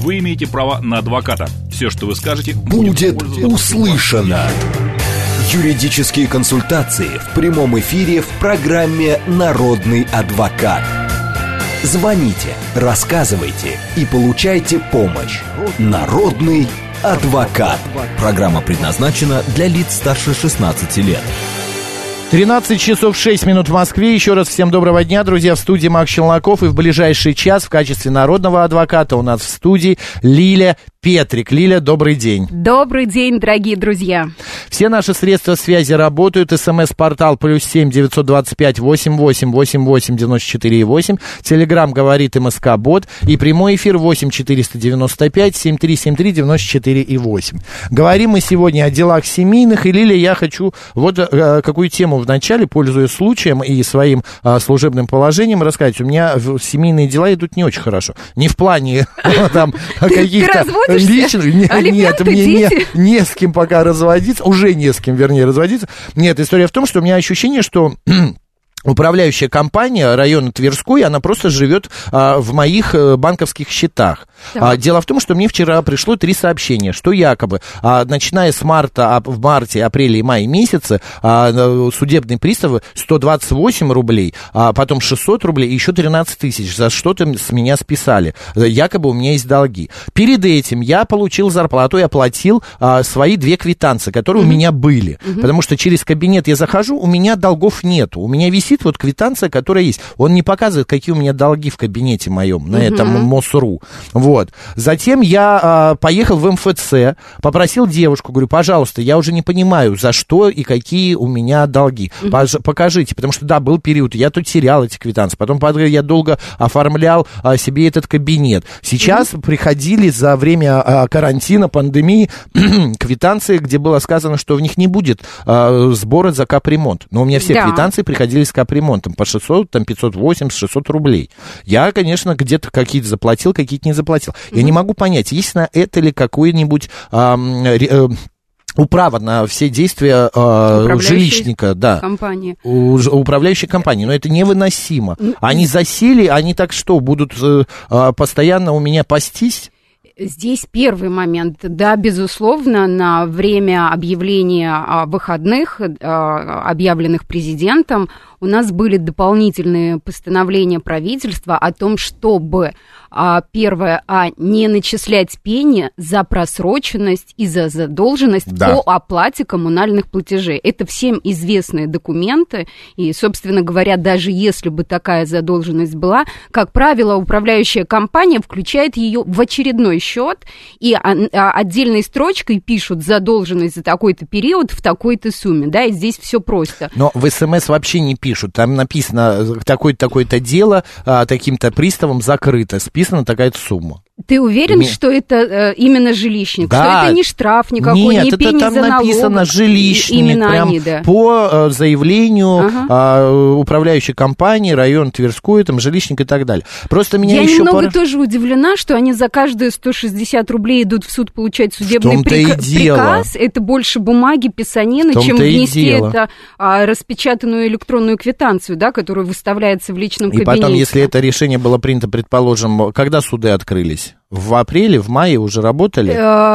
вы имеете право на адвоката. Все, что вы скажете, будет услышано. Юридические консультации в прямом эфире в программе «Народный адвокат». Звоните, рассказывайте и получайте помощь. «Народный адвокат». Программа предназначена для лиц старше 16 лет. 13 часов 6 минут в Москве. Еще раз всем доброго дня, друзья. В студии Макс Челноков. И в ближайший час в качестве народного адвоката у нас в студии Лиля Петрик. Лиля, добрый день. Добрый день, дорогие друзья. Все наши средства связи работают. СМС-портал +7 925 88 88 94 8. Телеграм говорит МСК-бот. И прямой эфир 8 495 7373 94 8. Говорим мы сегодня о делах семейных. И, Лиля, я хочу вот какую тему вначале, пользуясь случаем и своим служебным положением, рассказать. У меня семейные дела идут не очень хорошо. Не в плане там каких-то личных... Нет, мне не с кем пока разводиться. Уже не с кем, вернее, разводиться. Нет, история в том, что у меня ощущение, что... Управляющая компания района Тверской, она просто живет в моих банковских счетах. Дело в том, что мне вчера пришло 3 сообщения, что якобы, начиная с марта, в марте, апреле и мае месяце, судебные приставы 128 рублей, потом 600 рублей и еще 13 тысяч за что-то с меня списали. Якобы у меня есть долги. Перед этим я получил зарплату и оплатил свои 2 квитанции, которые у меня были. Потому что через кабинет я захожу, у меня долгов нету. У меня висит вот квитанция, которая есть. Он не показывает, какие у меня долги в кабинете моем, на этом МОСРУ. Вот. Затем я поехал в МФЦ, попросил девушку, говорю, пожалуйста, я уже не понимаю, за что и какие у меня долги. Покажите, потому что, да, был период, я тут терял эти квитанции, потом я долго оформлял себе этот кабинет. Сейчас приходили за время карантина, пандемии, квитанции, где было сказано, что в них не будет сбора за капремонт. Но у меня все квитанции приходили с капремонтом по 600, там 580, 600 рублей. Я, конечно, где-то какие-то заплатил, какие-то не заплатил. Я не могу понять, есть на это ли какой-нибудь... управа на все действия жилищника, да, управляющей компании, но это невыносимо. Они засели, они так что, будут постоянно у меня пастись? Здесь первый момент, да, безусловно, на время объявления выходных, объявленных президентом, у нас были дополнительные постановления правительства о том, чтобы, первое, не начислять пени за просроченность и за задолженность по оплате коммунальных платежей. Это всем известные документы, и, собственно говоря, даже если бы такая задолженность была, как правило, управляющая компания включает ее в очередной счет, и отдельной строчкой пишут задолженность за такой-то период в такой-то сумме, да, и здесь все просто. Но в СМС вообще не пишут, там написано такое-то дело таким-то приставом закрыто, списана такая-то сумма. Ты уверен, что это именно жилищник? Да. Что это не штраф никакой, не пени за налог? Нет, это там написано жилищник, именно прям они, да. по заявлению управляющей компании, район Тверской, там, жилищник и так далее. Просто меня Я немного тоже удивлена, что они за каждые 160 рублей идут в суд получать судебный приказ. Это больше бумаги, писанины, чем внести это распечатанную электронную квитанцию, да, которая выставляется в личном кабинете. И потом, если это решение было принято, предположим, когда суды открылись? В апреле, в мае уже работали?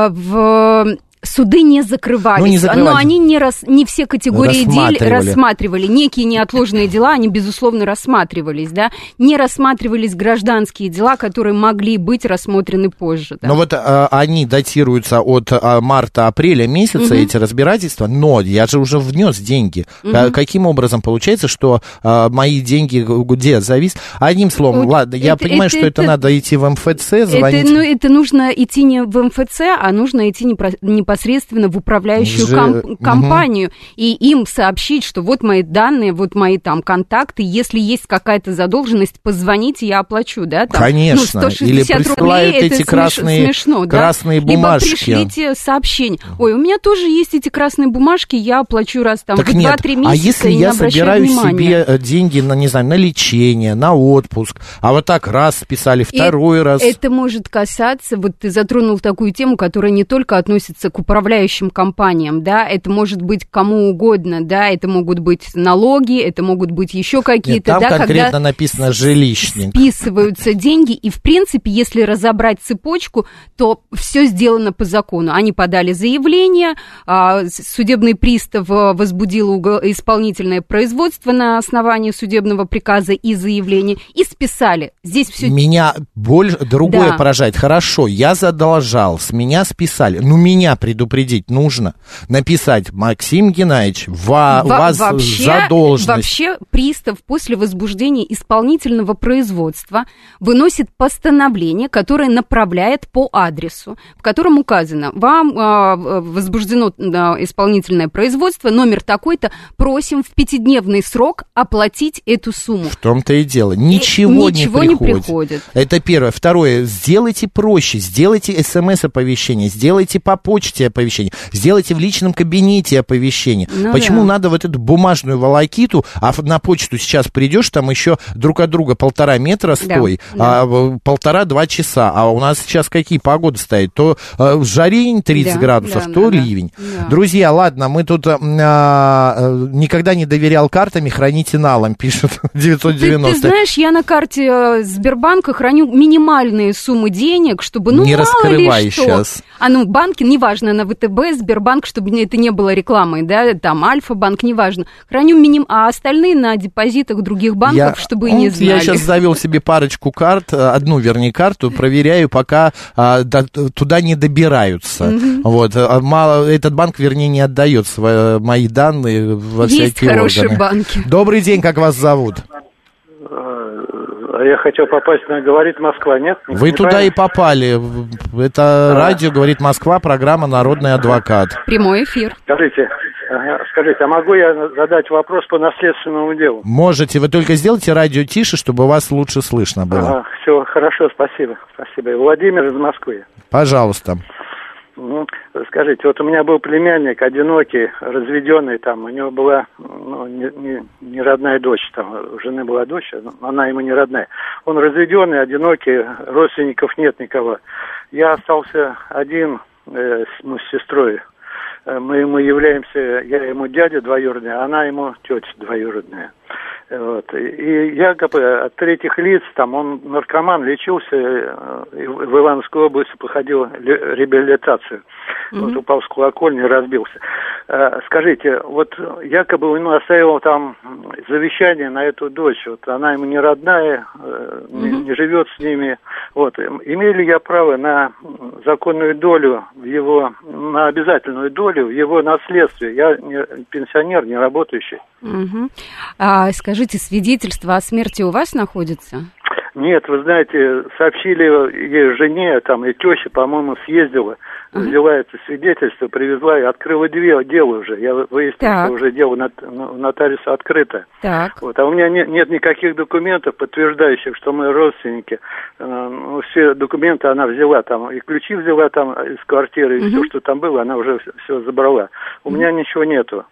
Суды не закрывались, но они не все категории дел рассматривали. Некие неотложные дела, они, безусловно, рассматривались, да. Не рассматривались гражданские дела, которые могли быть рассмотрены позже. Да? Но вот они датируются от марта-апреля месяца, эти разбирательства, но я же уже внес деньги. Каким образом получается, что мои деньги где завис? Одним словом, ладно, я понимаю, что это надо идти в МФЦ, звонить. Это нужно идти не в МФЦ, а нужно идти непосредственно в управляющую компанию и им сообщить, что вот мои данные, вот мои там контакты, если есть какая-то задолженность, позвоните, я оплачу, да? Там, конечно, 160 или присылают рублей, эти смешно, красные да? бумажки. Либо пришлите сообщение. Ой, у меня тоже есть эти красные бумажки, я оплачу раз там в 2-3 месяца. А если я собираю себе деньги на, не знаю, на лечение, на отпуск, а вот так раз списали, второй раз. Это может касаться, вот ты затронул такую тему, которая не только относится к управляющим компаниям, да, это может быть кому угодно, да, это могут быть налоги, это могут быть еще какие-то, там да, конкретно когда написано жилищник. Списываются деньги, и, в принципе, если разобрать цепочку, то все сделано по закону. Они подали заявление, судебный пристав возбудил исполнительное производство на основании судебного приказа и заявления, и списали. Здесь все... Меня другое поражает. Хорошо, я задолжал, с меня списали. Ну, меня предупредить нужно. Написать: Максим Геннадьевич, вас задолженность. Вообще пристав после возбуждения исполнительного производства выносит постановление, которое направляет по адресу, в котором указано: вам возбуждено исполнительное производство, номер такой-то, просим в 5-дневный срок оплатить эту сумму. В том-то и дело. Ничего не приходит. Это первое. Второе. Сделайте проще. Сделайте СМС-оповещение. Сделайте по почте оповещение. Сделайте в личном кабинете оповещение. Почему надо вот эту бумажную волокиту, а на почту сейчас придешь, там еще друг от друга 1,5 метра стой, 1,5-2 часа. А у нас сейчас какие погоды стоят? То жарень 30 градусов, то ливень. Друзья, ладно, мы тут никогда не доверял картами, храните налом, пишет 990. Ты знаешь, я на карте Сбербанка храню минимальные суммы денег, чтобы, не мало раскрывай ли что. Сейчас. Банки, неважно, на ВТБ, Сбербанк, чтобы это не было рекламой, да, там Альфа-банк, неважно. Храню а остальные на депозитах других банков, чтобы и не знали. Я сейчас завел себе парочку карт, одну, вернее, карту, проверяю, пока туда не добираются. Вот, этот банк, вернее, не отдает мои данные во всякие органы. Есть хорошие банки. Добрый день, как вас зовут? Я хотел попасть на «Говорит Москва», нет? Вы туда и попали. Это радио «Говорит Москва», программа «Народный адвокат». Прямой эфир. Скажите, а могу я задать вопрос по наследственному делу? Можете, вы только сделайте радио тише, чтобы вас лучше слышно было. Все, хорошо, спасибо. Владимир из Москвы. Пожалуйста. Скажите, вот у меня был племянник одинокий, разведенный, там, у него была не родная дочь, там, у жены была дочь, но она ему не родная. Он разведенный, одинокий, родственников нет никого. Я остался один с сестрой. Мы являемся, я ему дядя двоюродный, а она ему тетя двоюродная. Вот. И якобы от третьих лиц, там, он наркоман, лечился, в Ивановской области проходил реабилитацию. Вот упал с колокольни и разбился. Скажите, вот якобы он оставил там завещание на эту дочь, вот она ему не родная, не живет с ними. Вот. Имею ли я право на законную долю в его, на обязательную долю в его наследстве? Я не пенсионер, не работающий. Скажите, свидетельство о смерти у вас находится? Нет, вы знаете, сообщили ей жене, там, и теща, по-моему, съездила, взяла это свидетельство, привезла и открыла дело уже. Я выяснил, что уже дело у нотариуса открыто. Вот. А у меня нет никаких документов, подтверждающих, что мы родственники. Все документы она взяла там, и ключи взяла там из квартиры, и все, что там было, она уже все забрала. У меня ничего нету.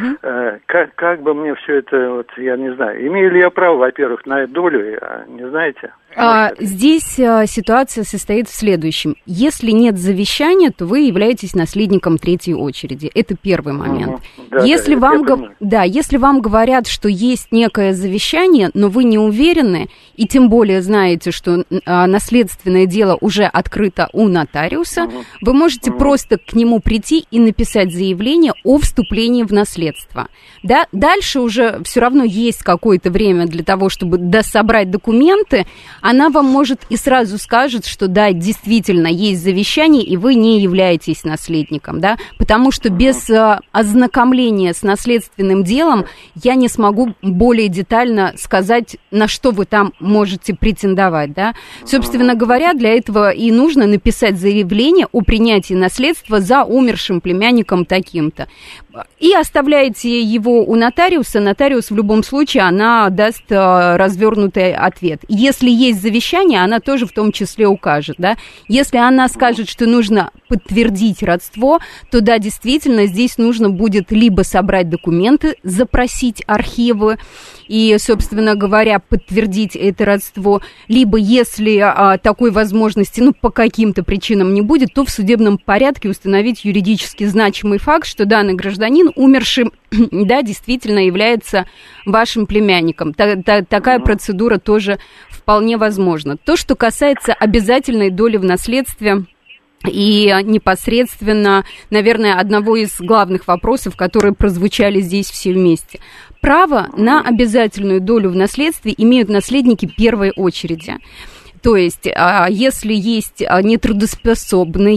Как бы мне все это, вот, я не знаю, имею ли я право, во-первых, на эту долю, не знаете? Здесь ситуация состоит в следующем. Если нет завещания, то вы являетесь наследником третьей очереди. Это первый момент. Если вам говорят, что есть некое завещание, но вы не уверены, и тем более знаете, что наследственное дело уже открыто у нотариуса, вы можете просто к нему прийти и написать заявление о вступлении в наследство. Да? Дальше уже все равно есть какое-то время для того, чтобы дособрать документы. Она вам может и сразу скажет, что да, действительно есть завещание, и вы не являетесь наследником, да, потому что без ознакомления с наследственным делом я не смогу более детально сказать, на что вы там можете претендовать, да. Собственно говоря, для этого и нужно написать заявление о принятии наследства за умершим племянником таким-то. И оставляете его у нотариуса. Нотариус в любом случае, она даст развернутый ответ. Если есть есть завещание, она тоже в том числе укажет, да. Если она скажет, что нужно подтвердить родство, то да, действительно, здесь нужно будет либо собрать документы, запросить архивы и, собственно говоря, подтвердить это родство, либо если такой возможности, по каким-то причинам не будет, то в судебном порядке установить юридически значимый факт, что данный гражданин, умерший, да, действительно является вашим племянником. Такая процедура тоже вполне возможна. То, что касается обязательной доли в наследстве, и непосредственно, наверное, одного из главных вопросов, которые прозвучали здесь все вместе. Право на обязательную долю в наследстве имеют наследники первой очереди. То есть, если есть нетрудоспособные,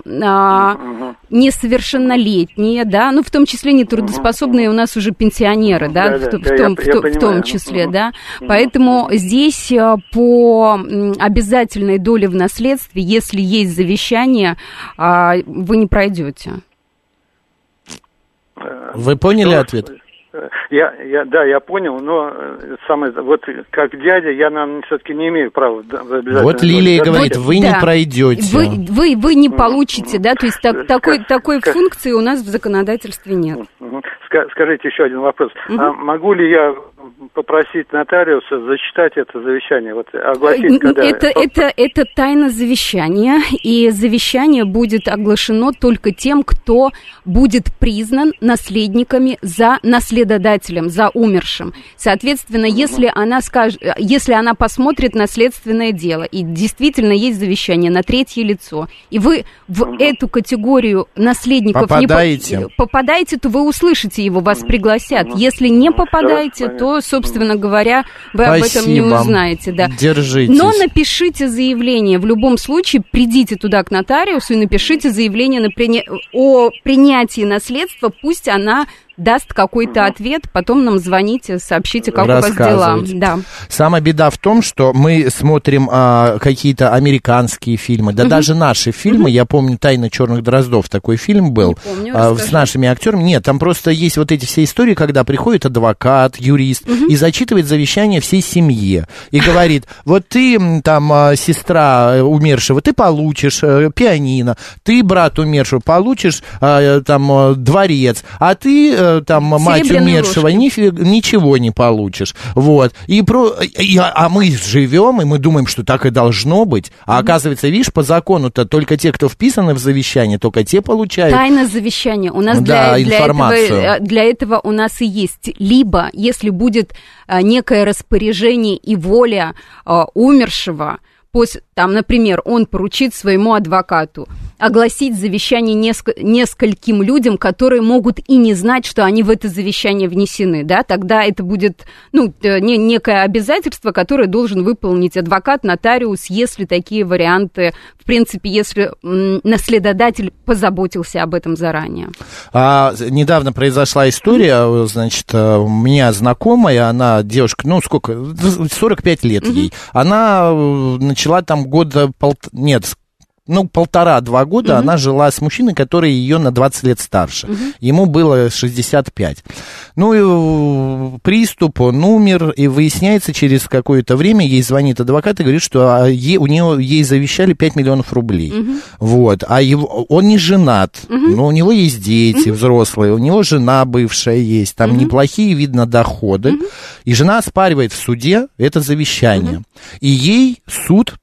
несовершеннолетние, да, в том числе нетрудоспособные у нас уже пенсионеры, да, в том числе, да. Поэтому здесь по обязательной доле в наследстве, если есть завещание, вы не пройдете. Вы поняли ответ? Я понял, но вот как дядя я, наверное, все-таки не имею права обязательно. Вот Лилия говорит, вы не пройдете. Вы не получите, да, то есть такой функции у нас в законодательстве нет. Скажите еще один вопрос. Могу ли я попросить нотариуса зачитать это завещание, огласить, когда... Это тайна завещания, и завещание будет оглашено только тем, кто будет признан наследниками за наследодателем, за умершим. Соответственно, если она посмотрит наследственное дело, и действительно есть завещание на третье лицо, и вы в эту категорию наследников попадаете, то вы услышите его, вас пригласят. Если не попадаете, то, собственно говоря, вы об этом не узнаете. Да. Держитесь. Но напишите заявление. В любом случае, придите туда к нотариусу и напишите заявление о принятии наследства. Пусть она даст какой-то ответ, потом нам звоните, сообщите, как у вас дела. Да. Самая беда в том, что мы смотрим какие-то американские фильмы, да даже наши фильмы, я помню «Тайна черных дроздов», такой фильм был, с нашими актерами. Нет, там просто есть вот эти все истории, когда приходит адвокат, юрист, и зачитывает завещание всей семье, и говорит, вот ты, там, сестра умершего, ты получишь пианино, ты, брат умершего, получишь, там, дворец, а ты, там, мать умершего, ничего не получишь. Вот. А мы живем, и мы думаем, что так и должно быть. А оказывается, видишь, по закону-то только те, кто вписаны в завещание, только те получают. Тайна завещания. У нас для этого у нас и есть. Либо, если будет некое распоряжение и воля умершего, там, например, он поручит своему адвокату огласить завещание нескольким людям, которые могут и не знать, что они в это завещание внесены, да, тогда это будет, некое обязательство, которое должен выполнить адвокат, нотариус, если такие варианты, в принципе, если наследодатель позаботился об этом заранее. Недавно произошла история, значит, у меня знакомая, она девушка, 45 лет ей, она начала там полтора-два года она жила с мужчиной, который ее на 20 лет старше. Ему было 65. Приступ, он умер, и выясняется, через какое-то время ей звонит адвокат и говорит, что ей завещали 5 миллионов рублей. Вот. Он не женат, но у него есть дети взрослые, у него жена бывшая есть, там неплохие, видно, доходы. И жена оспаривает в суде это завещание. И ей суд,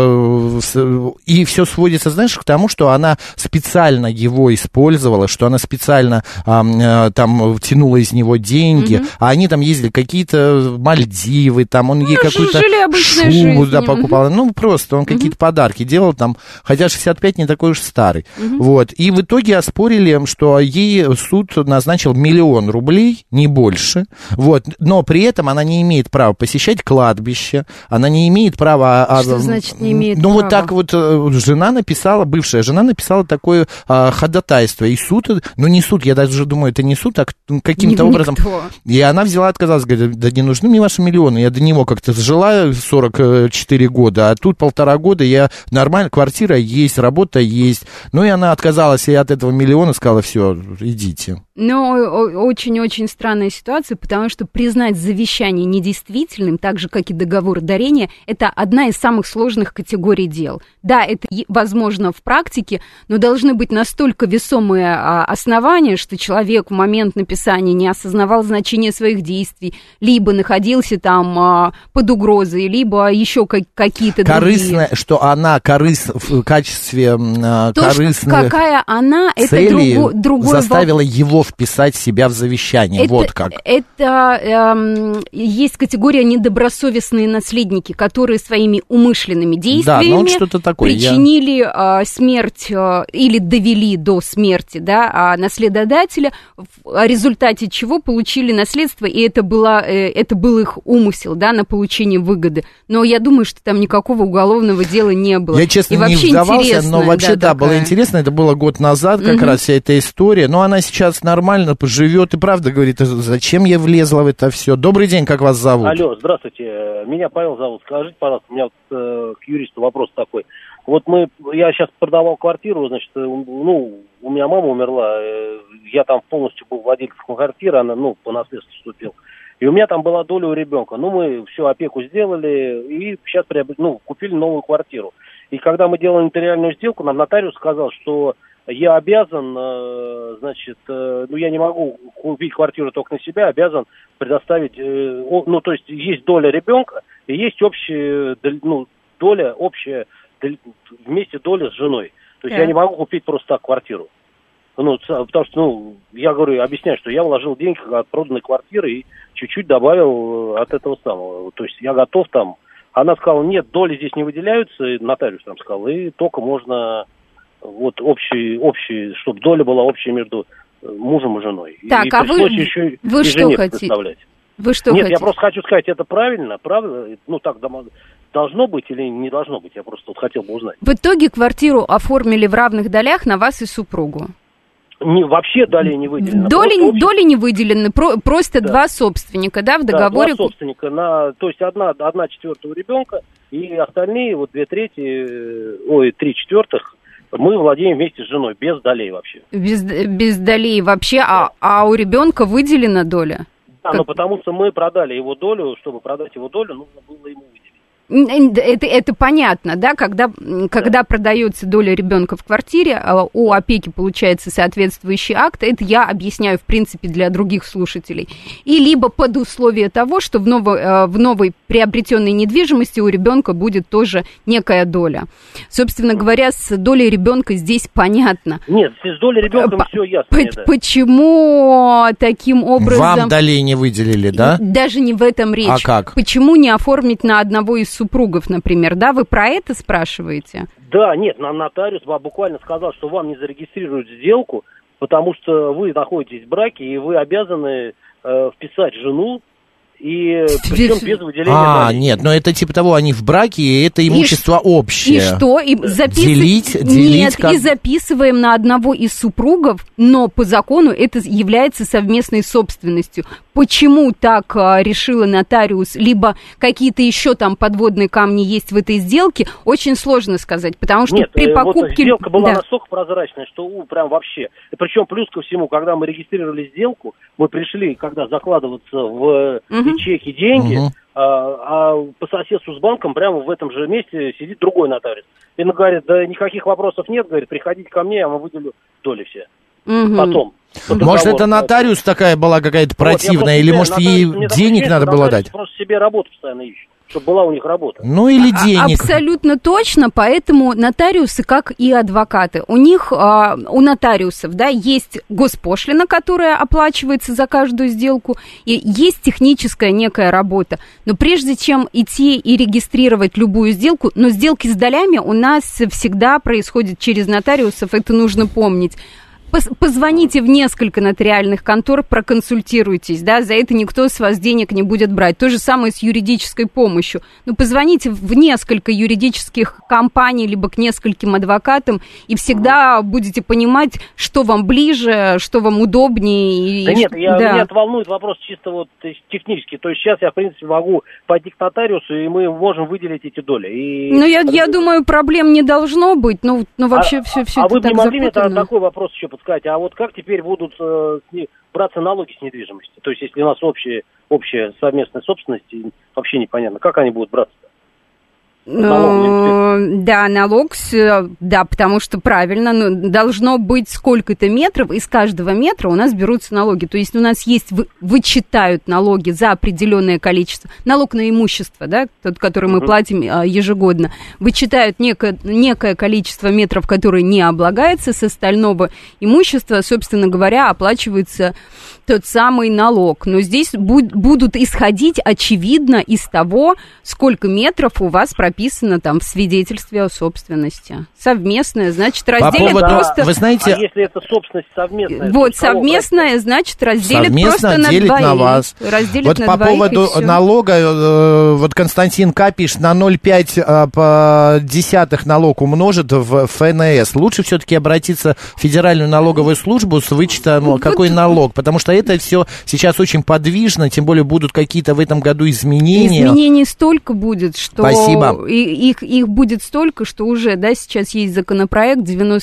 и все сводится, знаешь, к тому, что она специально его использовала, что она специально там тянула из него деньги, а они там ездили какие-то Мальдивы, там он ей какую-то шубу покупал. Просто он какие-то подарки делал там, хотя 65 не такой уж старый. Вот. И в итоге оспорили, что ей суд назначил 1 миллион рублей, не больше. Вот. Но при этом она не имеет права посещать кладбище, она не имеет права... Что значит не имеет права? Вот так вот бывшая жена написала такое ходатайство, и суд, не суд, я даже думаю, это не суд, а каким-то образом. И она взяла, отказалась, говорит, да не нужны мне ваши миллионы, я до него как-то жила 44 года, а тут 1,5 года я нормально, квартира есть, работа есть. И она отказалась и от этого миллиона, сказала, все, идите. Но очень-очень странная ситуация, потому что признать завещание завещание недействительным, так же, как и договор дарения, это одна из самых сложных категорий дел. Да, это возможно в практике, но должны быть настолько весомые основания, что человек в момент написания не осознавал значение своих действий, либо находился там под угрозой, либо еще какие-то корыстная, другие. Что она в качестве корыстной какая она, цели это другой заставила его вписать себя в завещание. Вот как. Это есть категория недобросовестные наследники, которые своими умышленными действиями причинили смерть или довели до смерти, да, наследодателя, в результате чего получили наследство, и это был их умысел, да, на получение выгоды. Но я думаю, что там никакого уголовного дела не было. Я, честно, не вдавался, но вообще, да, было интересно. Это было год назад как раз вся эта история. Но она сейчас нормально поживет и правда говорит, зачем я влезла в это все. Добрый день, как вас зовут? Алло, здравствуйте. Меня Павел зовут. Скажите, пожалуйста, у меня к юристу вопрос такой. Вот я сейчас продавал квартиру, значит, у меня мама умерла, я там полностью был владельцем квартиры, она, по наследству вступил. И у меня там была доля у ребенка. Мы всю опеку сделали и сейчас купили новую квартиру. И когда мы делали нотариальную сделку, нам нотариус сказал, что я обязан, я не могу купить квартиру только на себя, обязан предоставить, то есть есть доля ребенка и есть общая, доля общая, вместе доля с женой. То есть я не могу купить просто так квартиру. Потому что, я говорю, объясняю, что я вложил деньги от проданной квартиры и чуть-чуть добавил от этого самого. То есть я готов там. Она сказала, нет, доли здесь не выделяются, нотариус там сказал, и только можно общий, чтобы доля была общая между мужем и женой. Так, и вы что хотите? Вы что Нет, хотите? я просто хочу сказать, это правильно? Так должно быть или не должно быть? Я просто хотел бы узнать. В итоге квартиру оформили в равных долях на вас и супругу? Вообще долей не выделено. Доли не выделены, просто два собственника, да, в договоре? Да, два собственника, то есть одна четвертая у ребенка, и остальные, 3/4, мы владеем вместе с женой, без долей вообще. Без долей вообще, а у ребенка выделена доля? Да, но потому что мы продали его долю, чтобы продать его долю, нужно было ему выделить. Это понятно, да, когда продается доля ребенка в квартире, у опеки получается соответствующий акт, это я объясняю, в принципе, для других слушателей. И либо под условие того, что в новой приобретенной недвижимости у ребенка будет тоже некая доля. Собственно говоря, с долей ребенка здесь понятно. Нет, с долей ребенка все ясно. Почему таким образом... Вам долей не выделили, да? Даже не в этом речь. А как? Почему не оформить на одного из супругов, например, да? Вы про это спрашиваете? Да, нет, нотариус буквально сказал, что вам не зарегистрируют сделку, потому что вы находитесь в браке, и вы обязаны вписать жену, и причем без выделения долей. Нет, но это типа того, они в браке, и это имущество общее. И что? И делить Нет, и записываем на одного из супругов, но по закону это является совместной собственностью. Почему так решила нотариус, либо какие-то еще там подводные камни есть в этой сделке, очень сложно сказать, потому что при покупке... сделка была настолько прозрачная, что прям вообще... И причем плюс ко всему, когда мы регистрировали сделку, мы пришли, когда закладываться в ячейки деньги, а по соседству с банком прямо в этом же месте сидит другой нотариус. И он говорит, да никаких вопросов нет, говорит, приходите ко мне, я вам выделю доли все. Потом. Может, это нотариус такая была какая-то противная, или, может, ей денег надо было дать? Просто себе работу постоянно ищут, чтобы была у них работа. Или денег. Абсолютно точно, поэтому нотариусы, как и адвокаты, у них, у нотариусов, да, есть госпошлина, которая оплачивается за каждую сделку, и есть техническая некая работа. Но прежде чем идти и регистрировать любую сделку, но сделки с долями у нас всегда происходят через нотариусов, это нужно помнить. Позвоните в несколько нотариальных контор, проконсультируйтесь, да, за это никто с вас денег не будет брать. То же самое с юридической помощью. Позвоните в несколько юридических компаний, либо к нескольким адвокатам, и всегда будете понимать, что вам ближе, что вам удобнее. Меня волнует вопрос чисто технически. То есть сейчас я, в принципе, могу пойти к нотариусу, и мы можем выделить эти доли. Я думаю, проблем не должно быть. Вообще все вы это так не могли мне запутано. такой вопрос еще подсказать? сказать, а вот как теперь будут браться налоги с недвижимости? То есть, если у нас общая совместная собственность, вообще непонятно, как они будут браться-то? Да, налог, да, потому что правильно, должно быть сколько-то метров, из каждого метра у нас берутся налоги. То есть у нас есть, вычитают налоги за определенное количество, налог на имущество, да, тот, который мы платим ежегодно, вычитают некое количество метров, которые не облагается, с остального имущества, собственно говоря, оплачивается тот самый налог. Но здесь будут исходить, очевидно, из того, сколько метров у вас прописано там в свидетельстве о собственности. Совместное, значит, разделят просто... Вы знаете... А если это собственность совместная? Вот, совместное, значит, разделят совместно просто на двоих. На вас. Разделят вот на по двоих, поводу налога, вот Константин К. пишет, на 0,5 налог умножит в ФНС. Лучше все-таки обратиться в Федеральную налоговую службу с вычетом, какой налог, потому что это все сейчас очень подвижно, тем более будут какие-то в этом году изменения. Изменений столько будет, что... Спасибо. Их будет столько, что уже, да, сейчас есть законопроект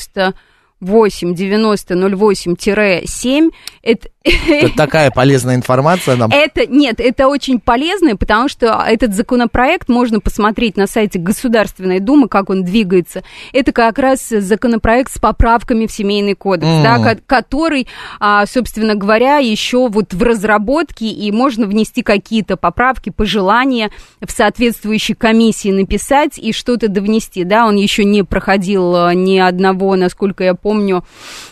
98-90-08-7. Это такая полезная информация нам. Это очень полезно, потому что этот законопроект можно посмотреть на сайте Государственной Думы, как он двигается. Это как раз законопроект с поправками в Семейный кодекс, да, который, собственно говоря, еще вот в разработке, и можно внести какие-то поправки, пожелания в соответствующей комиссии написать и что-то довнести, да, он еще не проходил ни одного, насколько я помню,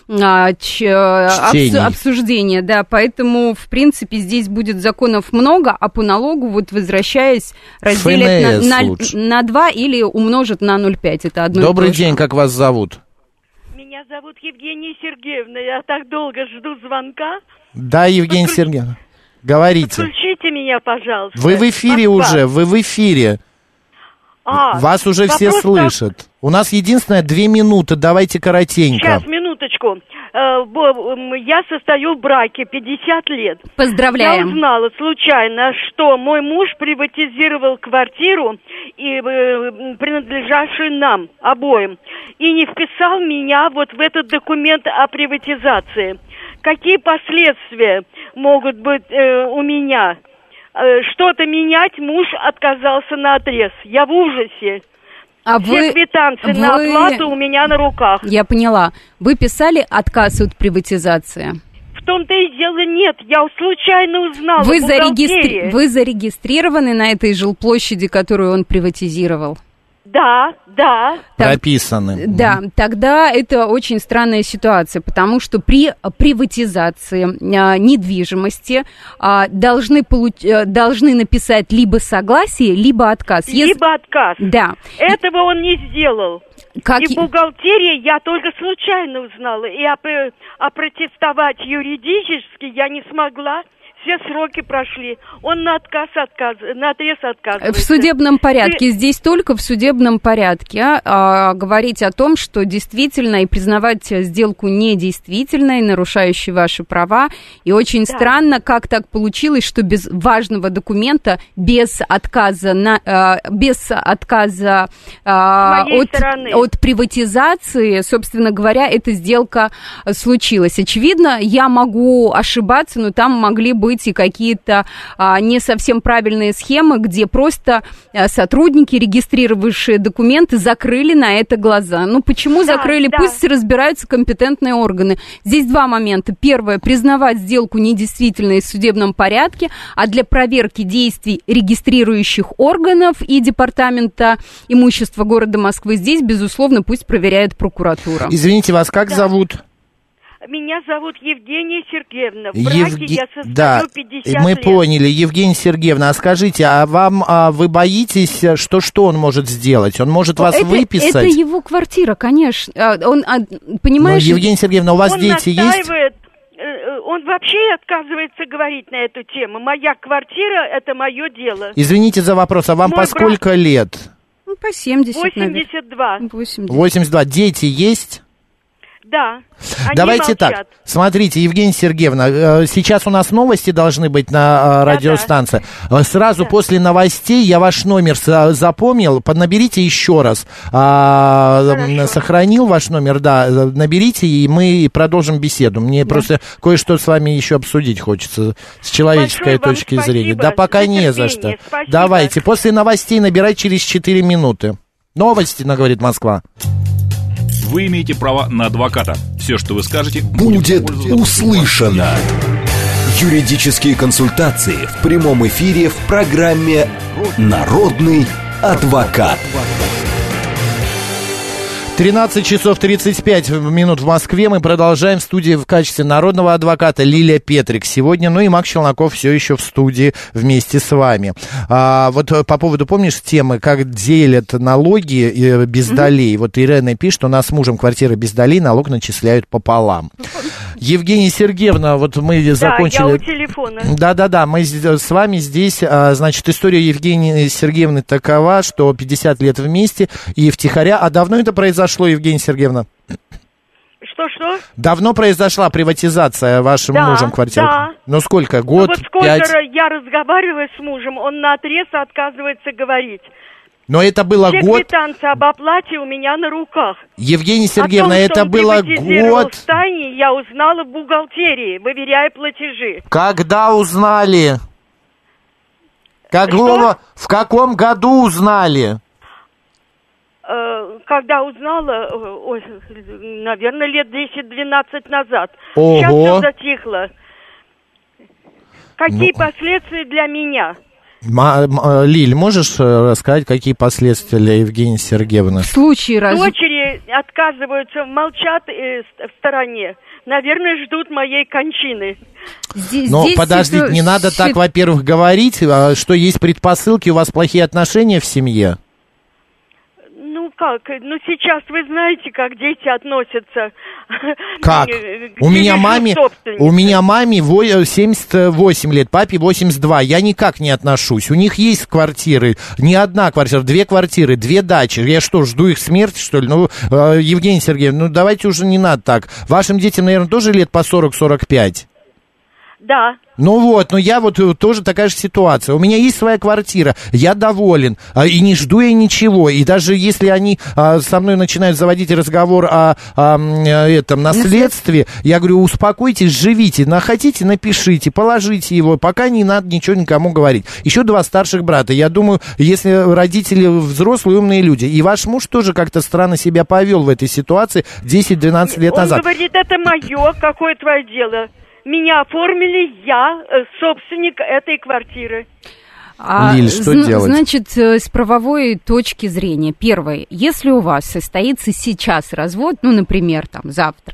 обсуждения. Да, поэтому, в принципе, здесь будет законов много, а по налогу, вот возвращаясь, разделят на 2 или умножат на 0,5. Это одно. Добрый день, как вас зовут? Меня зовут Евгения Сергеевна, я так долго жду звонка. Да, Евгения Сергеевна, говорите. Подключите меня, пожалуйста. Вы в эфире уже, вы в эфире. Вас уже все слышат. У нас единственное 2 минуты, давайте коротенько. Сейчас, минуточку. Я состою в браке 50 лет. Поздравляем. Я узнала случайно, что мой муж приватизировал квартиру, принадлежавшую нам обоим, и не вписал меня вот в этот документ о приватизации. Какие последствия могут быть у меня? Что-то менять муж отказался наотрез. Я в ужасе. Все квитанции на оплату у меня на руках. Я поняла. Вы писали отказ от приватизации? В том-то и дело нет. Я случайно узнала. Вы зарегистрированы на этой жилплощади, которую он приватизировал? Да. Прописаны. Да, тогда это очень странная ситуация, потому что при приватизации недвижимости должны написать либо согласие, либо отказ. Либо отказ. Да. Этого он не сделал. И в бухгалтерии я только случайно узнала. И опротестовать юридически я не смогла. Все сроки прошли. Он наотрез отказывается. В судебном порядке. Здесь только в судебном порядке говорить о том, что действительно и признавать сделку недействительной, нарушающей ваши права. И очень странно, как так получилось, что без важного документа, без отказа от приватизации, собственно говоря, эта сделка случилась. Очевидно, я могу ошибаться, но там могли быть и какие-то не совсем правильные схемы, где просто сотрудники, регистрировавшие документы, закрыли на это глаза. Ну, почему закрыли? Пусть разбираются компетентные органы. Здесь 2 момента. Первое, признавать сделку недействительной в судебном порядке, а для проверки действий регистрирующих органов и Департамента имущества города Москвы здесь, безусловно, пусть проверяет прокуратура. Извините, вас как зовут? Меня зовут Евгения Сергеевна. В браке я состою 50 лет. Мы поняли, Евгения Сергеевна. А скажите, вы боитесь, что он может сделать? Он может вас выписать? Это его квартира, конечно. Он, понимаешь... Евгения Сергеевна, у вас дети есть? Он вообще отказывается говорить на эту тему. Моя квартира – это мое дело. Извините за вопрос, а вам по сколько лет? По 70, 82. 82. Дети есть? Да. Они Давайте молчат. так, смотрите, Евгения Сергеевна, сейчас у нас новости должны быть на радиостанции. Сразу после новостей я ваш номер запомнил, наберите еще раз. Сохранил ваш номер, да, наберите, и мы продолжим беседу. Мне просто кое-что с вами еще обсудить хочется с человеческой точки зрения. Да пока не за что. Спасибо. Давайте, после новостей набирать через 4 минуты. Новости, говорит Москва. Вы имеете право на адвоката. Все, что вы скажете, Будет услышано. Юридические консультации в прямом эфире в программе «Народный адвокат». 13 часов 35 минут в Москве. Мы продолжаем в студии в качестве народного адвоката Лилия Петрик сегодня. Ну и Макс Челноков все еще в студии вместе с вами. Вот по поводу, помнишь, темы, как делят налоги без долей. Вот Ирена пишет, у нас с мужем квартира без долей, налог начисляют пополам. Евгения Сергеевна, вот мы закончили... Да, я у телефона. Да-да-да, мы с вами здесь, значит, история Евгении Сергеевны такова, что 50 лет вместе и втихаря. А давно это произошло, Евгения Сергеевна? Что? Давно произошла приватизация вашим мужем квартиры? Да. Ну сколько, год, вот сколько 5? я разговариваю с мужем, он наотрез отказывается говорить. Но это было Все год... квитанции об оплате у меня на руках. Евгения Сергеевна, о том, это было год... в тайне, я узнала в бухгалтерии, выверяя платежи. Когда узнали? Что? В каком году узнали? Когда узнала, наверное, лет 10-12 назад. Ого. Сейчас все затихло. Какие последствия для меня? Лиль, можешь рассказать, какие последствия для Евгении Сергеевны? В случае Дочери отказываются, молчат в стороне. Наверное, ждут моей кончины. Но подождите, не надо так, во-первых, говорить, что есть предпосылки, у вас плохие отношения в семье. Ну как? Ну сейчас вы знаете, как дети относятся. Как? У меня маме 78 лет, папе 82. Я никак не отношусь. У них есть квартиры, не одна квартира, 2 квартиры, 2 дачи. Я что, жду их смерти, что ли? Ну, Евгения Сергеевна, ну давайте уже не надо так. Вашим детям, наверное, тоже лет по 40-45? Да. Ну вот, но я вот тоже такая же ситуация. У меня есть своя квартира, я доволен, и не жду я ничего. И даже если они со мной начинают заводить разговор о этом наследстве, я говорю, успокойтесь, живите, хотите, напишите, положите его, пока не надо ничего никому говорить. Еще 2 старших брата. Я думаю, если родители взрослые, умные люди, и ваш муж тоже как-то странно себя повел в этой ситуации 10-12 лет назад. Он говорит, это мое, какое твое дело? Меня оформили, я собственник этой квартиры. Лиль, что делать? Значит, с правовой точки зрения, первое, если у вас состоится сейчас развод, ну, например, там, завтра,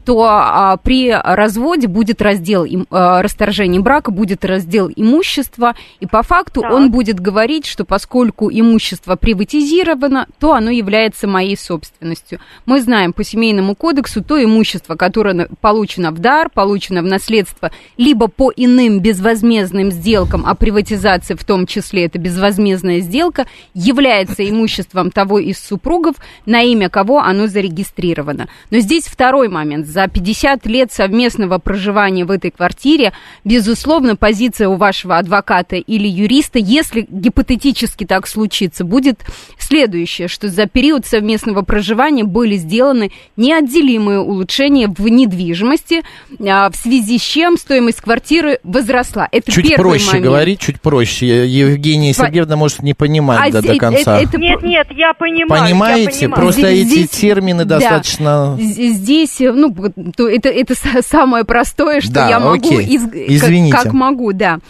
то при разводе будет раздел, расторжении брака будет раздел имущества, и по факту он будет говорить, что поскольку имущество приватизировано, то оно является моей собственностью. Мы знаем по Семейному кодексу, то имущество, которое получено в дар, получено в наследство, либо по иным безвозмездным сделкам, а приватизация в том числе это безвозмездная сделка, является имуществом того из супругов, на имя кого оно зарегистрировано. Но здесь второй момент. За 50 лет совместного проживания в этой квартире, безусловно, позиция у вашего адвоката или юриста, если гипотетически так случится, будет следующее, что за период совместного проживания были сделаны неотделимые улучшения в недвижимости, в связи с чем стоимость квартиры возросла. Это чуть первый проще момент. Говорить, чуть проще. Евгения Сергеевна может не понимать до конца. Нет, я понимаю. Понимаете? Я понимаю. Просто эти термины достаточно... Здесь, ну, это самое простое, что я могу, извините. как могу, да.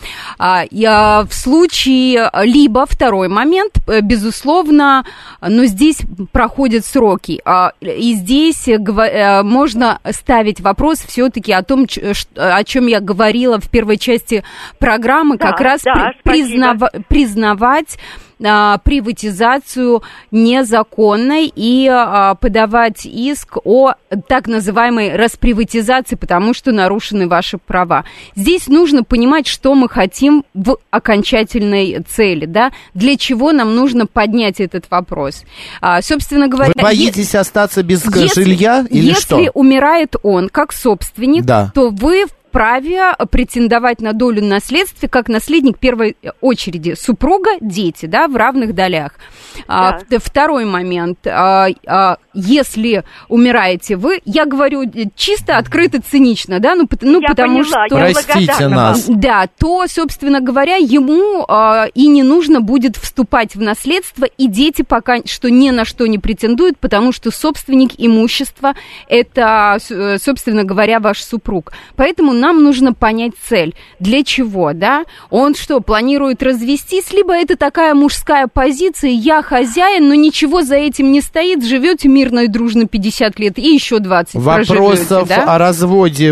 В случае, либо второй момент, безусловно, но здесь проходят сроки, и здесь можно ставить вопрос все-таки о том, о чем я говорила в первой части программы, как раз признавать приватизацию незаконной и подавать иск о так называемой расприватизации, потому что нарушены ваши права. Здесь нужно понимать, что мы хотим в окончательной цели, да, для чего нам нужно поднять этот вопрос. Собственно говоря... Вы боитесь остаться без жилья или что? Если умирает он как собственник, то вы вправе претендовать на долю наследства как наследник первой очереди. Супруга, дети, да, в равных долях. Да. Второй момент. Если умираете вы, я говорю чисто, открыто, цинично, да, потому поняла, что... Простите нас. Да, то, собственно говоря, ему и не нужно будет вступать в наследство, и дети пока что ни на что не претендуют, потому что собственник имущества – это, собственно говоря, ваш супруг. Поэтому нам нужно понять цель. Для чего, да? Он что, планирует развестись, либо это такая мужская позиция, я хозяин, но ничего за этим не стоит, живете мирно и дружно 50 лет и еще 20 Вопросы о разводе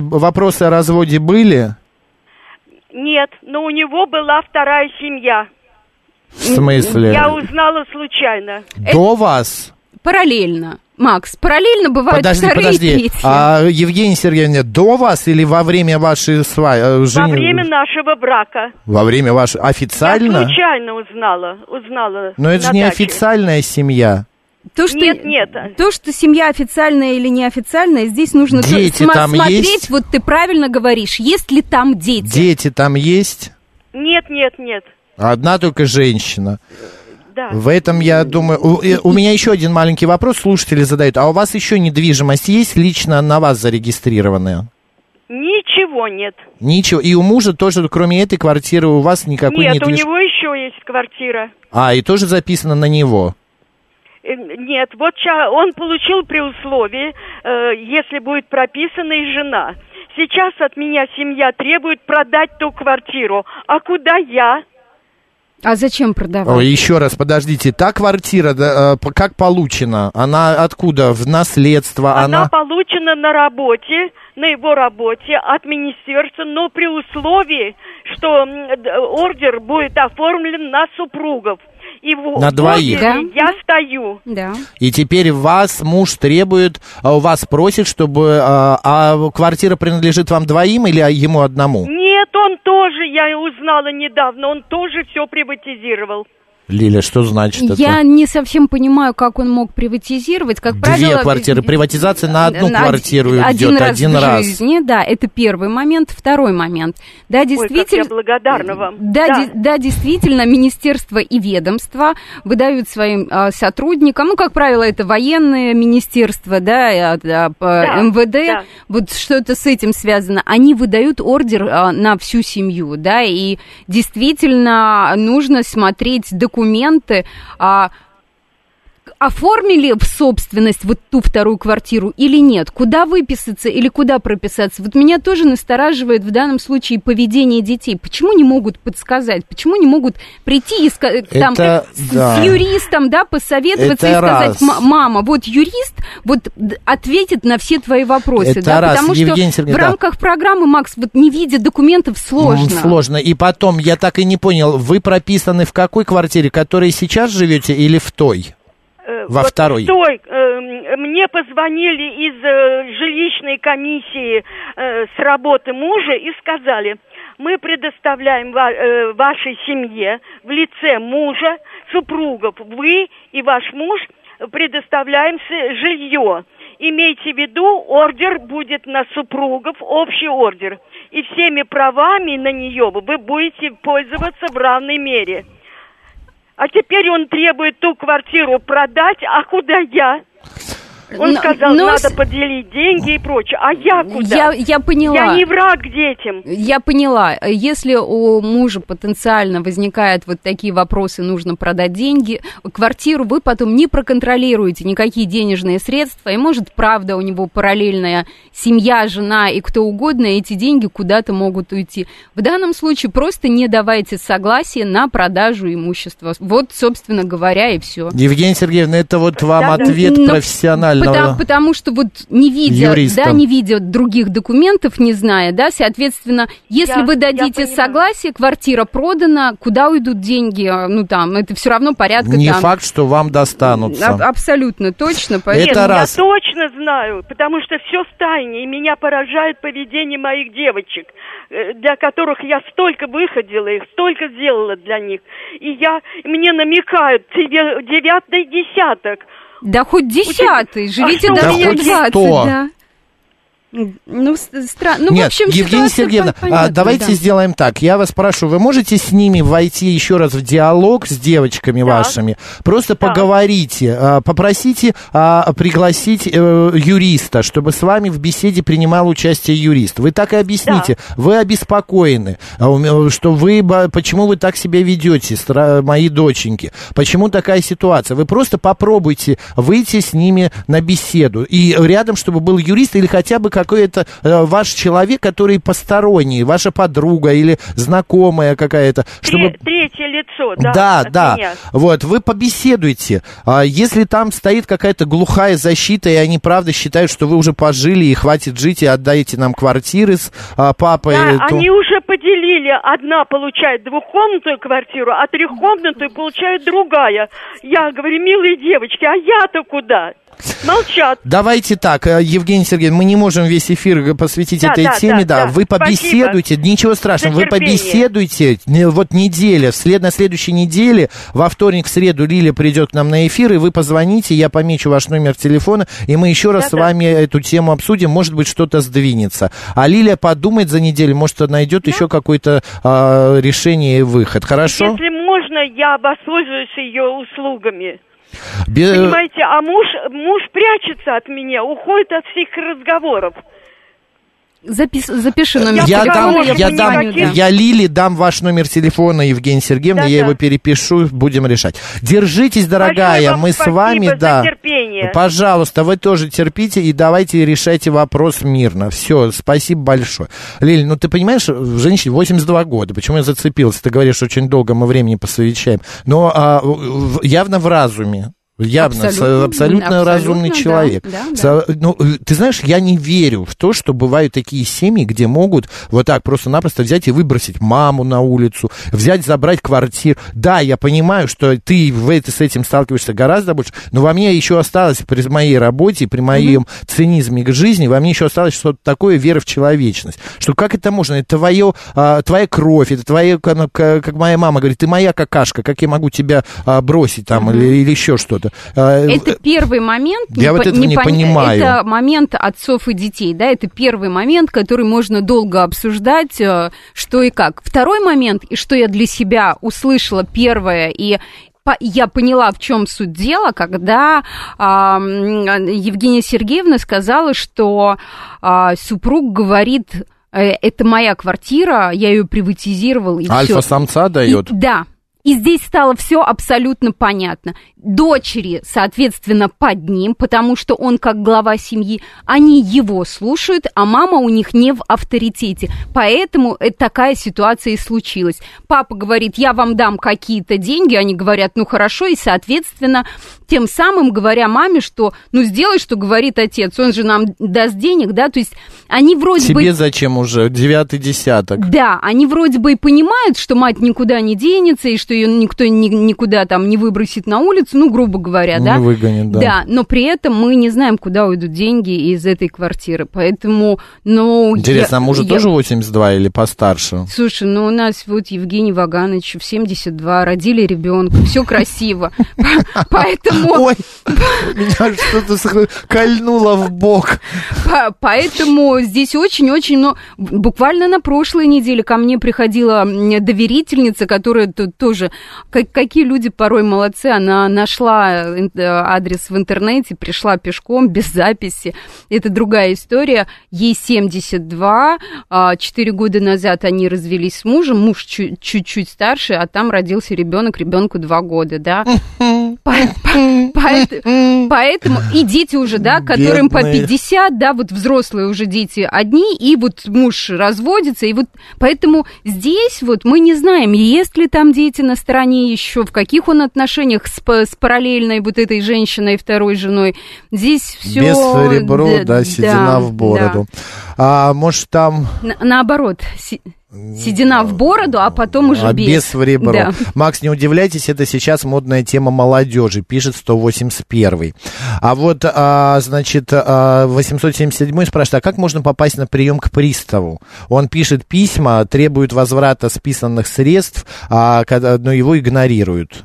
были? Нет, но у него была вторая семья. В смысле? Я узнала случайно. До вас? Параллельно. Макс, параллельно бывают вторые и третьи. А Евгения Сергеевна, до вас или во время вашей свадьбы? Во время нашего брака. Во время вашей... Официально? Я случайно узнала. Но это же не официальная семья. Нет. То, что семья официальная или неофициальная, здесь нужно смотреть, есть? Вот ты правильно говоришь, есть ли там дети? Дети там есть? Нет. Одна только женщина. Да. В этом, я думаю... У меня еще один маленький вопрос, слушатели задают. А у вас еще недвижимость есть лично на вас зарегистрированная? Ничего нет. Ничего. И у мужа тоже, кроме этой квартиры, у вас никакой недвижимости? Нет, у него еще есть квартира. И тоже записано на него? Нет, вот он получил при условии, если будет прописана и жена. Сейчас от меня семья требует продать ту квартиру. А куда я? А зачем продавать? Еще раз, подождите. Та квартира, как получена? Она откуда? В наследство? Она получена на работе, на его работе от министерства, но при условии, что ордер будет оформлен на супругов. И на двоих. Я стою. Да. И теперь вас муж требует, у вас просит, чтобы... квартира принадлежит вам двоим или ему одному? Нет, он тоже, я узнала недавно, он тоже все приватизировал. Лиля, что значит это? Я не совсем понимаю, как он мог приватизировать. Как правило, две квартиры. Приватизация на одну квартиру идет один раз. В жизни, да, это первый момент. Второй момент. Да, действительно, как я благодарна вам. Да, действительно, министерство и ведомства выдают своим сотрудникам, как правило, это военные министерства, МВД, вот что-то с этим связано. Они выдают ордер на всю семью, да, и действительно нужно смотреть документы, оформили в собственность вот ту вторую квартиру или нет, куда выписаться или куда прописаться. Вот меня тоже настораживает в данном случае поведение детей. Почему не могут подсказать? Почему не могут прийти и с юристом, посоветоваться и сказать, мама, вот юрист ответит на все твои вопросы. Потому что в рамках программы, Макс, не видя документов, сложно. Сложно. И потом, я так и не понял, вы прописаны в какой квартире, в которой сейчас живете или в той? Во второй. Мне позвонили из жилищной комиссии с работы мужа и сказали, мы предоставляем вашей семье в лице мужа, супругов, вы и ваш муж предоставляем жилье. Имейте в виду, ордер будет на супругов, общий ордер. И всеми правами на нее вы будете пользоваться в равной мере. А теперь он требует ту квартиру продать, а куда я? Он сказал, надо поделить деньги и прочее. А я куда? Я поняла. Я не враг детям. Я поняла. Если у мужа потенциально возникают вот такие вопросы, нужно продать деньги, квартиру, вы потом не проконтролируете никакие денежные средства, и может, правда, у него параллельная семья, жена и кто угодно, эти деньги куда-то могут уйти. В данном случае просто не давайте согласия на продажу имущества. Вот, собственно говоря, и все. Евгения Сергеевна, это вот вам ответ профессиональный. профессионального потому что вот не видя, юриста. да, не видя других документов, не зная, да, соответственно, если вы дадите согласие, квартира продана, куда уйдут деньги, ну там, это все равно порядка не там. факт, что вам достанутся. Абсолютно точно. Поэтому... Это раз. Я точно знаю, потому что все в тайне, и меня поражает поведение моих девочек, для которых я столько выходила, их столько сделала для них. И мне намекают, тебе 9-й десяток. Да хоть 10-й, живите да до хоть 20, 100. да. Ну, странно. Ну, Нет, в общем, Евгения Сергеевна, понятна, давайте да. сделаем так. Я вас прошу, вы можете с ними войти еще раз в диалог с девочками вашими? Просто поговорите, попросите пригласить юриста, чтобы с вами в беседе принимал участие юрист. Вы так и объясните. Вы обеспокоены, что почему вы так себя ведете, мои доченьки? Почему такая ситуация? Вы просто попробуйте выйти с ними на беседу. И рядом, чтобы был юрист или хотя бы какой-то ваш человек, который посторонний, ваша подруга или знакомая какая-то. Чтобы... Третье лицо, да. Да. Меня. Вот, вы побеседуйте. Если там стоит какая-то глухая защита, и они правда считают, что вы уже пожили и хватит жить, и отдайте нам квартиры с папой. Да, они уже поделили. Одна получает двухкомнатную квартиру, а трехкомнатную получает другая. Я говорю, милые девочки, а я-то куда? Молчат. Давайте так, Евгения Сергеевна, мы не можем весь эфир посвятить этой теме, да. Вы побеседуйте, спасибо. Ничего страшного, вы побеседуйте, вот неделя, на следующей неделе, во вторник, в среду Лиля придет к нам на эфир, и вы позвоните, я помечу ваш номер телефона, и мы еще раз с вами эту тему обсудим, может быть, что-то сдвинется. А Лиля подумает за неделю, может, найдет еще какое-то решение и выход, хорошо? Если можно, я воспользуюсь ее услугами. Понимаете, а муж прячется от меня, уходит от всех разговоров. Запиши номер телефона. Я Лиле дам ваш номер телефона, Евгения Сергеевна, я его перепишу, будем решать. Держитесь, дорогая, мы с вами, за терпение. Пожалуйста, вы тоже терпите и давайте решайте вопрос мирно. Все, спасибо большое. Лиль, ну ты понимаешь, женщине 82 года, почему я зацепился? Ты говоришь, очень долго мы времени посвящаем, но явно в разуме. Явно, абсолютно разумный человек. Да. Ну, ты знаешь, я не верю в то, что бывают такие семьи, где могут вот так просто-напросто взять и выбросить маму на улицу, забрать квартиру. Да, я понимаю, что ты с этим сталкиваешься гораздо больше, но во мне еще осталось при моей работе, при моем цинизме к жизни, во мне еще осталось что-то такое, вера в человечность. Что как это можно? Это твоя кровь, это твоя, как моя мама говорит, ты моя какашка, как я могу тебя бросить там или еще что-то. Это первый момент. Я вот этого не понимаю. Это момент отцов и детей, да, это первый момент, который можно долго обсуждать, что и как. Второй момент, и что я для себя услышала первое, и я поняла, в чем суть дела, когда Евгения Сергеевна сказала, что супруг говорит, это моя квартира, я ее приватизировал, и все. Альфа-самца дает? Да. И здесь стало все абсолютно понятно. Дочери, соответственно, под ним, потому что он как глава семьи, они его слушают, а мама у них не в авторитете. Поэтому такая ситуация и случилась. Папа говорит, я вам дам какие-то деньги, они говорят, ну хорошо, и, соответственно, тем самым говоря маме, что, ну сделай, что говорит отец, он же нам даст денег, да, то есть они вроде бы... Тебе зачем уже, 9-й десяток? Да, они вроде бы и понимают, что мать никуда не денется, и что ее никто никуда там не выбросит на улицу, ну, грубо говоря, да? Не выгонит, да. Да, но при этом мы не знаем, куда уйдут деньги из этой квартиры, поэтому, ну... Интересно, а мужу тоже 82 или постарше? Слушай, ну, у нас вот Евгений Ваганович в 72, родили ребенка, все красиво, поэтому... Ой, меня что-то кольнуло в бок. Поэтому здесь очень-очень, ну, буквально на прошлой неделе ко мне приходила доверительница, которая тут тоже, какие люди порой молодцы, она нашла адрес в интернете, пришла пешком, без записи, это другая история, ей 72, 4 года назад они развелись с мужем, муж чуть-чуть старше, а там родился ребенку 2 года, да, Поэтому и дети уже, да, которым по 50, да, вот взрослые уже дети одни, и вот муж разводится, и вот поэтому здесь вот мы не знаем, есть ли там дети на стороне еще, в каких он отношениях с параллельной вот этой женщиной, второй женой. Здесь все... Без ребро, да, седина в бороду. Да. Может, там... Наоборот, седина в бороду, а потом уже без в ребро. Да. Макс, не удивляйтесь, это сейчас модная тема молодежи, пишет 181-й. А вот, значит, 877-й спрашивает, а как можно попасть на прием к приставу? Он пишет письма, требует возврата списанных средств, но его игнорируют.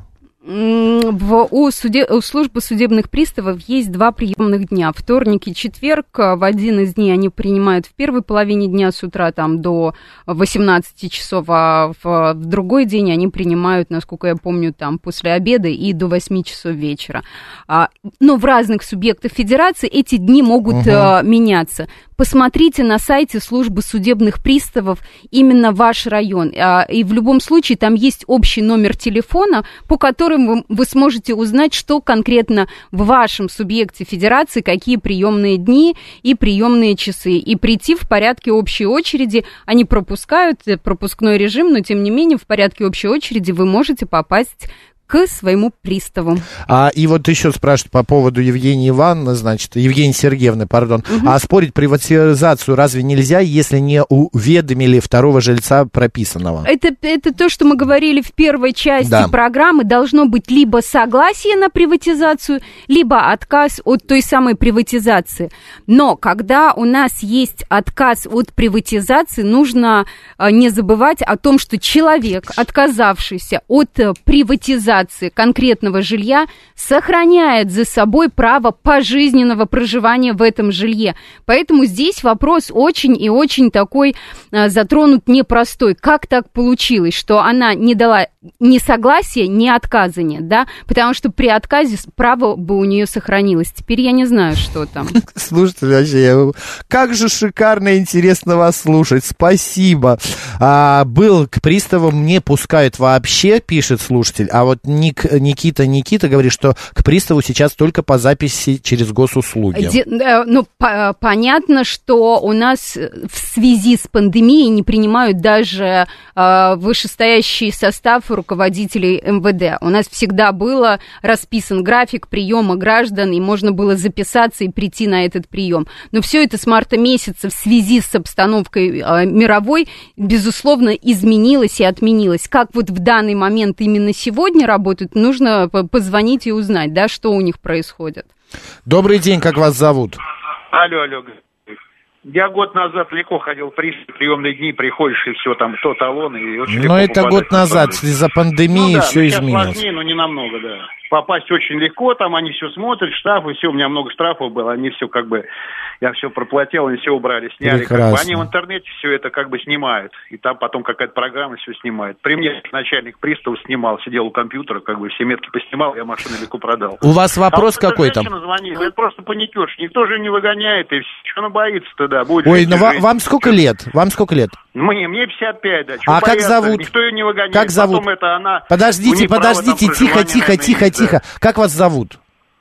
У службы судебных приставов есть 2 приемных дня. Вторник и четверг. В один из дней они принимают в первой половине дня с утра там, до 18 часов, а в другой день они принимают, насколько я помню, там, после обеда и до 8 часов вечера. Но в разных субъектах федерации эти дни могут меняться. Посмотрите на сайте службы судебных приставов именно ваш район. И в любом случае там есть общий номер телефона, по которому вы сможете узнать, что конкретно в вашем субъекте федерации, какие приемные дни и приемные часы. И прийти в порядке общей очереди. Они пропускают пропускной режим, но тем не менее в порядке общей очереди вы можете попасть к своему приставу. И вот еще спрашивают по поводу Евгении Сергеевны, а спорить приватизацию разве нельзя, если не уведомили второго жильца прописанного? Это то, что мы говорили в первой части программы. Должно быть либо согласие на приватизацию, либо отказ от той самой приватизации. Но когда у нас есть отказ от приватизации, нужно не забывать о том, что человек, отказавшийся от приватизации конкретного жилья, сохраняет за собой право пожизненного проживания в этом жилье. Поэтому здесь вопрос очень и очень такой затронут непростой. Как так получилось, что она не дала ни согласия, ни отказания, да? Потому что при отказе право бы у нее сохранилось. Теперь я не знаю, что там. Слушайте, вообще, как же шикарно и интересно вас слушать. Спасибо. Был к приставам не пускают вообще, пишет слушатель, а вот Никита говорит, что к приставу сейчас только по записи через госуслуги. Понятно, что у нас в связи с пандемией не принимают даже вышестоящий состав руководителей МВД. У нас всегда был расписан график приема граждан, и можно было записаться и прийти на этот прием. Но все это с марта месяца в связи с обстановкой мировой, безусловно, изменилось и отменилось. Как вот в данный момент именно сегодня работают, нужно позвонить и узнать, да, что у них происходит. Добрый день, как вас зовут? Алло. Я год назад легко ходил в приемные дни, приходишь и все, там, то талоны. И очень легко это год назад, из-за пандемии все изменилось. Сейчас сложнее, но не намного, да. Попасть очень легко, там они все смотрят, штрафы, все, у меня много штрафов было, они все как бы, я все проплатил, они все убрали, сняли. Как бы, они в интернете все это как бы снимают, и там потом какая-то программа все снимает. При мне начальник пристава снимал, сидел у компьютера, как бы все метки поснимал, я машину легко продал. У вас вопрос какой там? Это просто паникерш, никто же не выгоняет, и что она боится-то, да. Ой, ну вам сколько лет? Мне 55, да. А как зовут? Никто ее не выгоняет. Как зовут? Потом это она... Подождите, тихо. Как вас зовут?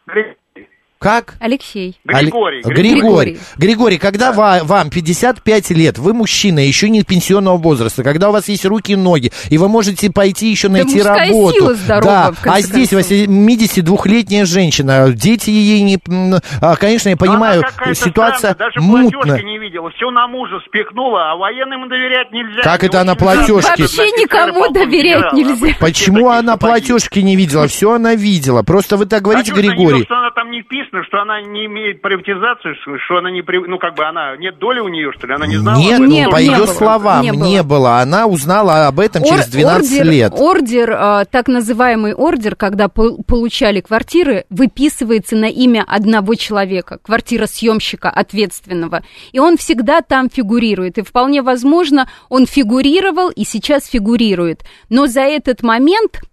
Как? Алексей. Григорий, когда вам 55 лет, вы мужчина, еще не пенсионного возраста, когда у вас есть руки и ноги, и вы можете пойти еще найти работу. Сила здорова, а здесь 82-летняя женщина, дети ей не... Конечно, я понимаю, ситуация даже мутная. Платежки не видела, все на мужа спихнула, а военным доверять нельзя. Как это она платежки? Вообще никому доверять нельзя. Почему она платежки не видела? Все она видела. Просто вы так говорите, Григорий. Что она там не вписана, что она не имеет приватизацию, что она не... Ну, как бы она... Нет доли у нее, что ли? Она не знала? Нет, по ее словам, не было. Она узнала об этом через 12 лет. Ордер, так называемый ордер, когда получали квартиры, выписывается на имя одного человека, квартиросъемщика ответственного. И он всегда там фигурирует. И вполне возможно, он фигурировал и сейчас фигурирует. Но за этот момент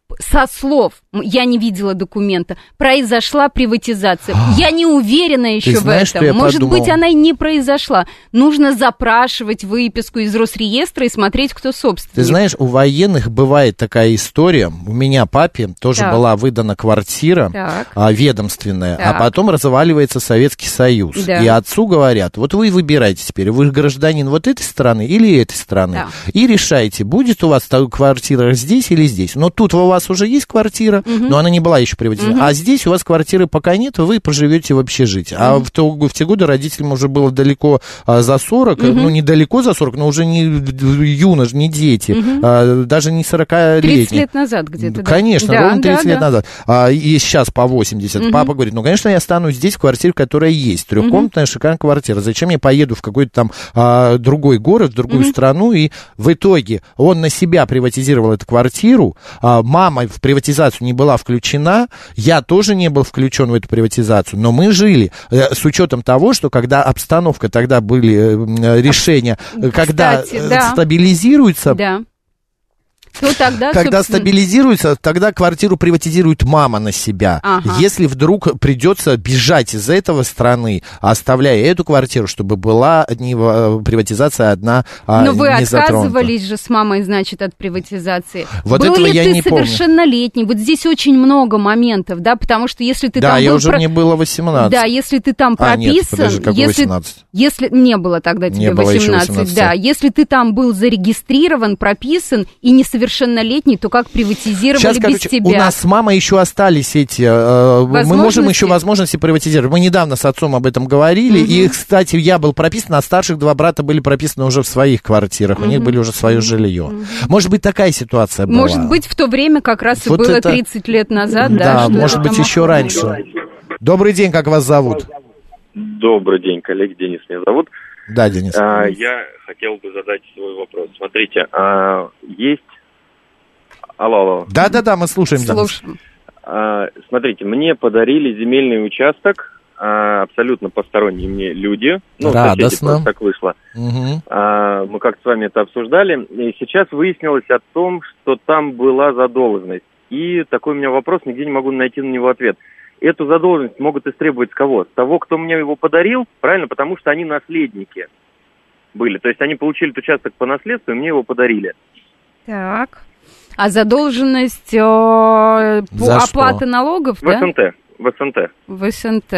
со слов, я не видела документа, произошла приватизация. Я не уверена еще в этом. Может быть, она и не произошла. Нужно запрашивать выписку из Росреестра и смотреть, кто собственник. Ты знаешь, у военных бывает такая история. У меня папе тоже была выдана квартира ведомственная, а потом разваливается Советский Союз. И отцу говорят, вот вы выбираете теперь, вы гражданин вот этой страны или этой страны. И решайте, будет у вас квартира здесь или здесь. Но тут у вас уже есть квартира, но она не была еще приватизирована. А здесь у вас квартиры пока нет, вы проживете в общежитии. А в те годы родителям уже было далеко за 40, ну, недалеко за 40, но уже не юноши, не дети, даже не 40-летние. 30 лет назад где-то. Конечно, ровно 30 лет назад. И сейчас по 80. Папа говорит, ну, конечно, я останусь здесь в квартире, которая есть. Трехкомнатная шикарная квартира. Зачем я поеду в какой-то там другой город, в другую страну? И в итоге он на себя приватизировал эту квартиру. Мама в приватизацию не была включена. Я тоже не был включен в эту приватизацию. Но мы жили с учетом того, что когда обстановка, тогда были решения, когда стабилизируется... То тогда, когда стабилизируется, тогда квартиру приватизирует мама на себя. Если вдруг придется бежать из этого страны, оставляя эту квартиру, чтобы была приватизация одна Но вы отказывались же с мамой, значит, от приватизации. Вот был этого ли я ты не помню. Совершеннолетний? Вот здесь очень много моментов, да, потому что если ты да, там я уже мне было 18. Да, если ты там прописан... Нет, подожди, какой 18? Если не было тогда тебе 18, да. Если ты там был зарегистрирован, прописан и несовершеннолетний, то как приватизировали сейчас, без тебя? У нас с мамой еще остались эти... Мы можем еще возможности приватизировать. Мы недавно с отцом об этом говорили. И, кстати, я был прописан, а старших два брата были прописаны уже в своих квартирах. У них были уже свое жилье. Может быть, такая ситуация была. Может быть, в то время как раз и было 30 лет назад. Да, может быть, еще раньше. Добрый день, как вас зовут? Добрый день, коллеги, Денис меня зовут. Да, Денис. Я хотел бы задать свой вопрос. Смотрите, есть... Алло. Да, мы слушаем. Смотрите, мне подарили земельный участок абсолютно посторонние мне люди. Ну, соседи, просто так вышло. Мы как-то с вами это обсуждали. И сейчас выяснилось о том, что там была задолженность. И такой у меня вопрос, нигде не могу найти на него ответ. Эту задолженность могут истребовать с кого? С того, кто мне его подарил, правильно? Потому что они наследники были. То есть они получили этот участок по наследству, и мне его подарили. Так. А задолженность по оплате налогов, да? В СНТ.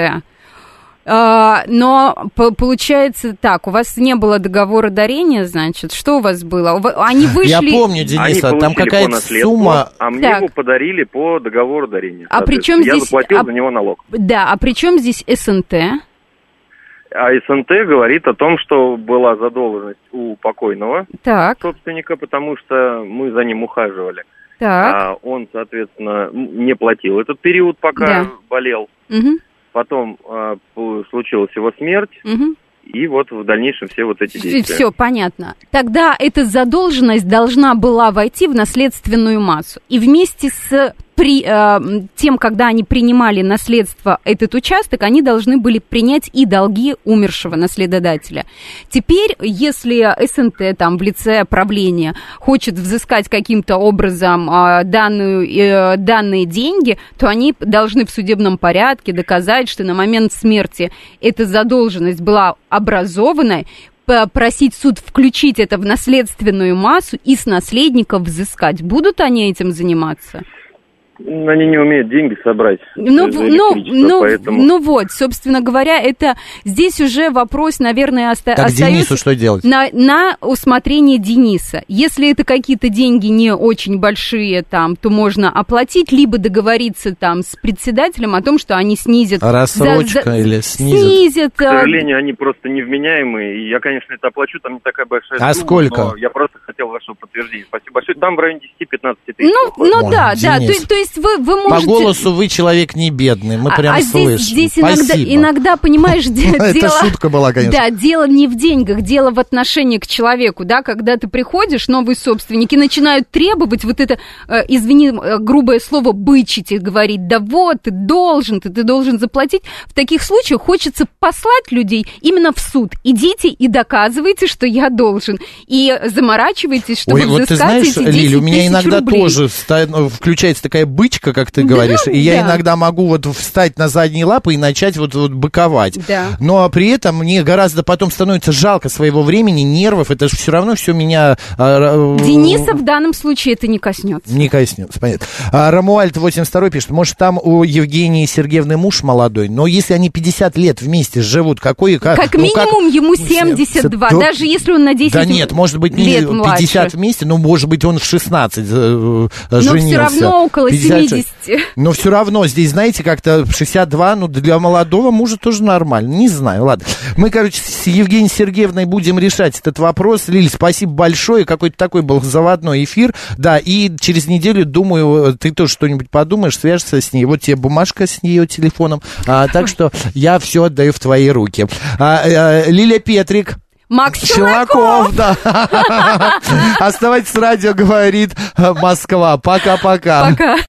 Но получается так, у вас не было договора дарения, значит, что у вас было? Они вышли... Я помню, Денис, там какая-то сумма... А мне его подарили по договору дарения. А при чем здесь... Я заплатил за него налог. Да, а при чем здесь СНТ? А СНТ говорит о том, что была задолженность у покойного собственника, потому что мы за ним ухаживали. А он, соответственно, не платил этот период, пока болел. Потом случилась его смерть. И вот в дальнейшем все вот эти действия. Все понятно. Тогда эта задолженность должна была войти в наследственную массу. И вместе с тем, когда они принимали наследство этот участок, они должны были принять и долги умершего наследодателя. Теперь, если СНТ там в лице правления хочет взыскать каким-то образом данные деньги, то они должны в судебном порядке доказать, что на момент смерти эта задолженность была образована, просить суд включить это в наследственную массу и с наследников взыскать. Будут они этим заниматься? Они не умеют деньги собрать. Ну вот, собственно говоря, это здесь уже вопрос, наверное, остается... Денису что делать? На усмотрение Дениса. Если это какие-то деньги не очень большие, там, то можно оплатить, либо договориться там с председателем о том, что они снизят... Рассрочка или снизят. К сожалению, они просто невменяемые. И я, конечно, это оплачу, там не такая большая сумма. А сколько? Но я просто хотел вашего подтверждения. Спасибо большое. Там в районе 10-15 тысяч. Да. То есть есть вы можете... По голосу вы человек не бедный, мы прям слышим. Здесь иногда, понимаешь, дело... Это шутка была, конечно. Да, дело не в деньгах, дело в отношении к человеку, да, когда ты приходишь, новые собственники начинают требовать вот это, извини, грубое слово, бычить и говорить, да вот, ты должен заплатить. В таких случаях хочется послать людей именно в суд. Идите и доказывайте, что я должен. И заморачивайтесь, чтобы взыскать ты знаешь, эти 10 Лиль, у меня иногда рублей. тоже включается такая бычка, как ты говоришь, и я иногда могу вот встать на задние лапы и начать вот быковать. Да. Но при этом мне гораздо потом становится жалко своего времени, нервов, это же все равно все меня... Дениса в данном случае это не коснется. Не коснется, понятно. Рамуальд 82 пишет, может, там у Евгении Сергеевны муж молодой, но если они 50 лет вместе живут, как минимум ему 72, даже если он на 10 лет Да нет, может быть, не 50 младше. вместе, но может быть он в 16 женился. Но все равно около 70. Но все равно здесь, знаете, как-то 62, ну для молодого мужа тоже нормально. Не знаю, ладно. Мы, короче, с Евгенией Сергеевной будем решать этот вопрос. Лиль, спасибо большое. Какой-то такой был заводной эфир. Да, и через неделю, думаю, ты тоже что-нибудь подумаешь, свяжешься с ней. Вот тебе бумажка с ее телефоном. Так что я все отдаю в твои руки. Лиля Петрик. Макс Челноков, да. Оставайтесь с радио, говорит Москва. Пока-пока. Пока.